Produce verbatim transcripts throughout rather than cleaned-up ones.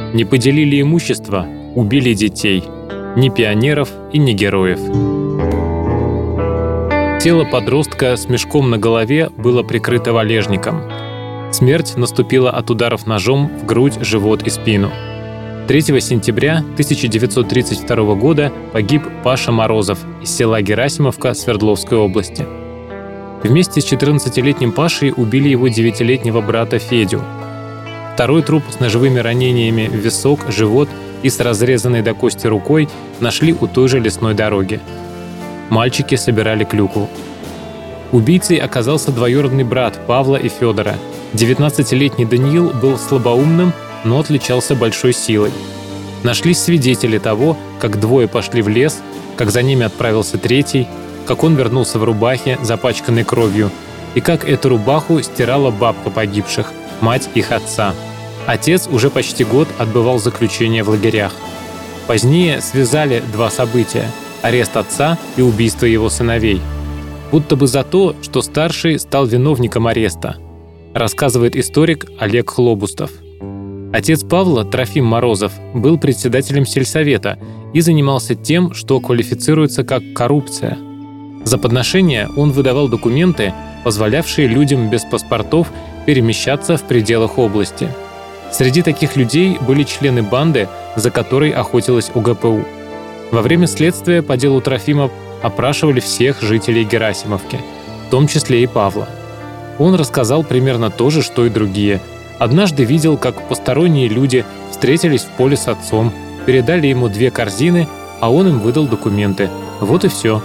Не поделили имущество, убили детей. Ни пионеров и ни героев. Тело подростка с мешком на голове было прикрыто валежником. Смерть наступила от ударов ножом в грудь, живот и спину. третьего сентября тысяча девятьсот тридцать второго года погиб Паша Морозов из села Герасимовка Свердловской области. Вместе с четырнадцатилетним Пашей убили его девятилетнего брата Федю. Второй труп с ножевыми ранениями в висок, живот и с разрезанной до кости рукой нашли у той же лесной дороги. Мальчики собирали клюкву. Убийцей оказался двоюродный брат Павла и Федора. девятнадцатилетний Даниил был слабоумным, но отличался большой силой. Нашлись свидетели того, как двое пошли в лес, как за ними отправился третий, как он вернулся в рубахе, запачканной кровью, и как эту рубаху стирала бабка погибших, мать их отца. Отец уже почти год отбывал заключение в лагерях. Позднее связали два события – арест отца и убийство его сыновей. Будто бы за то, что старший стал виновником ареста, рассказывает историк Олег Хлобустов. Отец Павла, Трофим Морозов, был председателем сельсовета и занимался тем, что квалифицируется как коррупция. За подношение он выдавал документы, позволявшие людям без паспортов перемещаться в пределах области. Среди таких людей были члены банды, за которой охотилась о гэ пэ у. Во время следствия по делу Трофима опрашивали всех жителей Герасимовки, в том числе и Павла. Он рассказал примерно то же, что и другие. Однажды видел, как посторонние люди встретились в поле с отцом, передали ему две корзины, а он им выдал документы. Вот и все.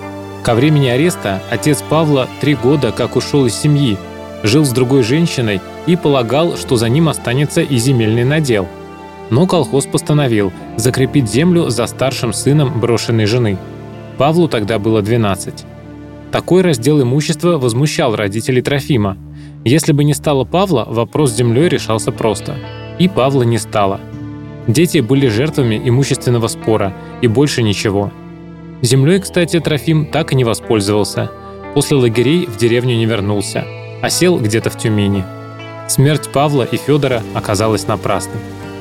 Ко времени ареста отец Павла три года как ушел из семьи, жил с другой женщиной и полагал, что за ним останется и земельный надел. Но колхоз постановил закрепить землю за старшим сыном брошенной жены. Павлу тогда было двенадцать. Такой раздел имущества возмущал родителей Трофима. Если бы не стало Павла, вопрос с землей решался просто. И Павла не стало. Дети были жертвами имущественного спора, и больше ничего. Землей, кстати, Трофим так и не воспользовался. После лагерей в деревню не вернулся, а сел где-то в Тюмени. Смерть Павла и Федора оказалась напрасной.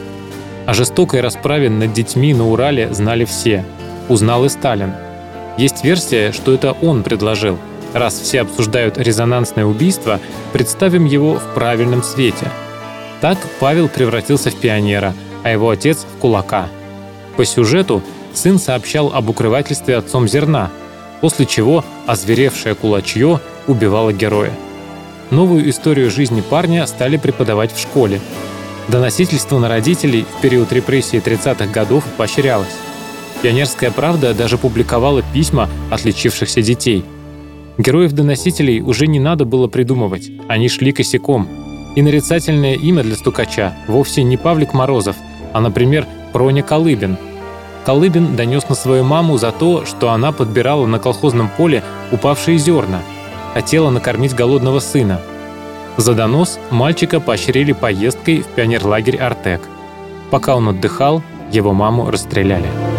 О жестокой расправе над детьми на Урале знали все. Узнал и Сталин. Есть версия, что это он предложил. Раз все обсуждают резонансное убийство, представим его в правильном свете. Так Павел превратился в пионера, а его отец — в кулака. По сюжету сын сообщал об укрывательстве отцом зерна, после чего озверевшее кулачье убивало героя. Новую историю жизни парня стали преподавать в школе. Доносительство на родителей в период репрессий тридцатых годов поощрялось. «Пионерская правда» даже публиковала письма отличившихся детей. Героев-доносителей уже не надо было придумывать, они шли косяком. И нарицательное имя для стукача вовсе не Павлик Морозов, а, например, Проня Колыбин. Колыбин донес на свою маму за то, что она подбирала на колхозном поле упавшие зерна, хотела накормить голодного сына. За донос мальчика поощрили поездкой в пионерлагерь «Артек». Пока он отдыхал, его маму расстреляли.